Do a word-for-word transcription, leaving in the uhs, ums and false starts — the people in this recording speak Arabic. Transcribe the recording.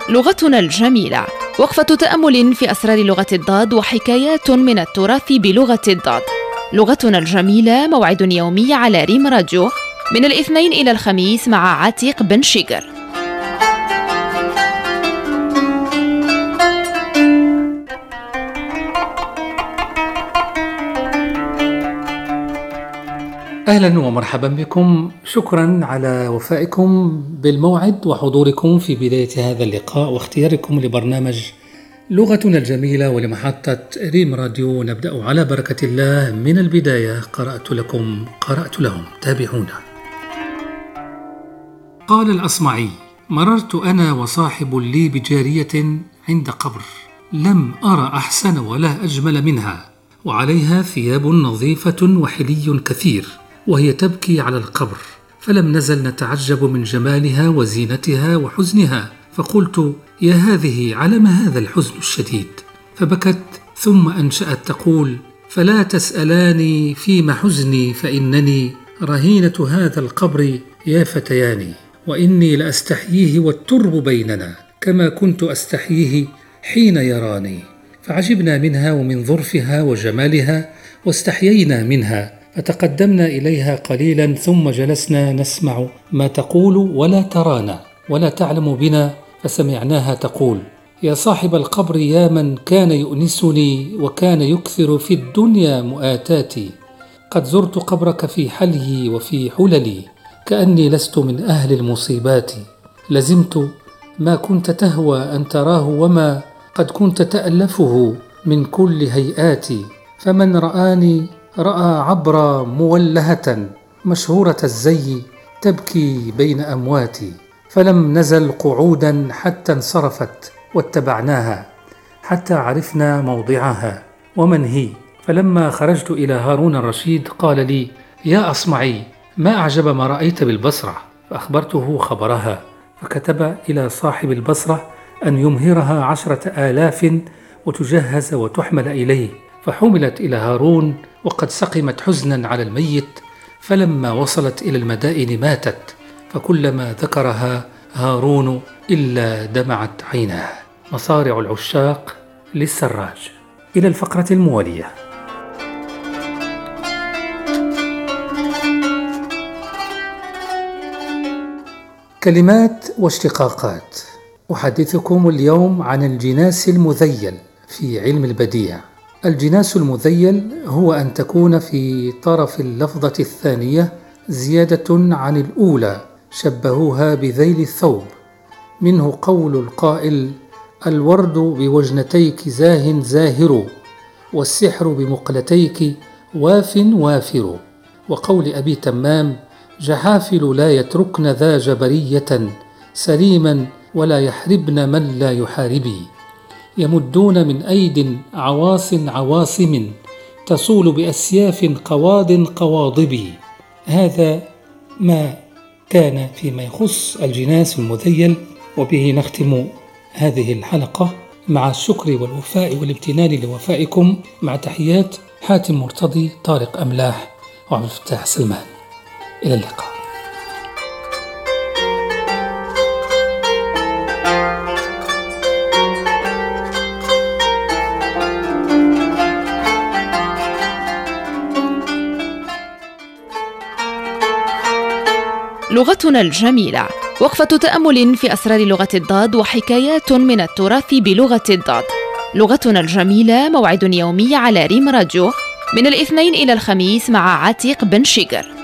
لغتنا الجميلة، وقفة تأمل في أسرار لغة الضاد وحكايات من التراث بلغة الضاد. لغتنا الجميلة موعد يومي على ريم راديو من الاثنين إلى الخميس مع عتيق بن شيقر. أهلا ومرحبا بكم، شكرا على وفائكم بالموعد وحضوركم في بداية هذا اللقاء واختياركم لبرنامج لغتنا الجميلة ولمحطة ريم راديو. نبدأ على بركة الله من البداية. قرأت لكم قرأت لهم، تابعونا. قال الأصمعي: مررت أنا وصاحب لي بجارية عند قبر، لم أرى أحسن ولا أجمل منها، وعليها ثياب نظيفة وحلي كثير، وهي تبكي على القبر، فلم نزل نتعجب من جمالها وزينتها وحزنها، فقلت: يا هذه على ما هذا الحزن الشديد؟ فبكت ثم أنشأت تقول: فلا تسألاني فيما حزني، فإنني رهينة هذا القبر يا فتياني، وإني لأستحييه والترب بيننا كما كنت أستحييه حين يراني. فعجبنا منها ومن ظرفها وجمالها واستحيينا منها، فتقدمنا إليها قليلا ثم جلسنا نسمع ما تقول ولا ترانا ولا تعلم بنا، فسمعناها تقول: يا صاحب القبر، يا من كان يؤنسني وكان يكثر في الدنيا مؤاتاتي، قد زرت قبرك في حلي وفي حللي، كأني لست من أهل المصيبات، لزمت ما كنت تهوى أن تراه وما قد كنت تألفه من كل هيئاتي، فمن رآني رأى عبرة مولهة مشهورة الزي تبكي بين أمواتي، فلم نزل قعودا حتى انصرفت، واتبعناها حتى عرفنا موضعها ومن هي. فلما خرجت إلى هارون الرشيد قال لي: يا أصمعي، ما أعجب ما رأيت بالبصرة؟ فأخبرته خبرها، فكتب إلى صاحب البصرة أن يمهرها عشرة آلاف وتجهز وتحمل إليه، فحملت إلى هارون وقد سقمت حزنا على الميت، فلما وصلت إلى المدائن ماتت، فكلما ذكرها هارون إلا دمعت عيناه. مصارع العشاق للسراج. إلى الفقرة الموالية. كلمات واشتقاقات. أحدثكم اليوم عن الجناس المذيل في علم البديع. الجناس المذيل هو أن تكون في طرف اللفظة الثانية زيادة عن الأولى، شبهوها بذيل الثوب، منه قول القائل: الورد بوجنتيك زاه زاهر، والسحر بمقلتيك واف وافر، وقول أبي تمام: جحافل لا يتركن ذا جبرية، سليما ولا يحربن من لا يحاربي، يمدون من أيد عواص عواصم، تصول بأسياف قواض قواضب. هذا ما كان فيما يخص الجناس المذيل، وبه نختم هذه الحلقة مع الشكر والوفاء والامتنان لوفائكم، مع تحيات حاتم مرتضي، طارق أملاح، وعبد الفتاح سلمان. إلى اللقاء. لغتنا الجميلة، وقفة تأمل في أسرار لغة الضاد وحكايات من التراث بلغة الضاد. لغتنا الجميلة موعد يومي على ريم راديو من الاثنين إلى الخميس مع عتيق بن شيقر.